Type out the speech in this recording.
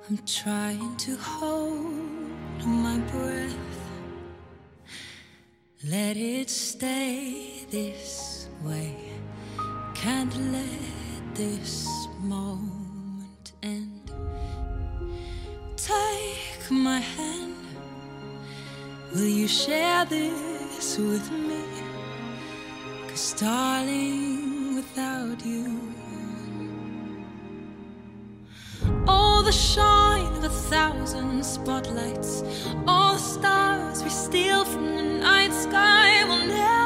I'm trying to hold my breath. Let it stay this way. Can't let this moment end. Take my hand. Will you share this with me? 'Cause darling, without you, all the shine of 1,000 spotlights, all the stars we steal from the night sky will never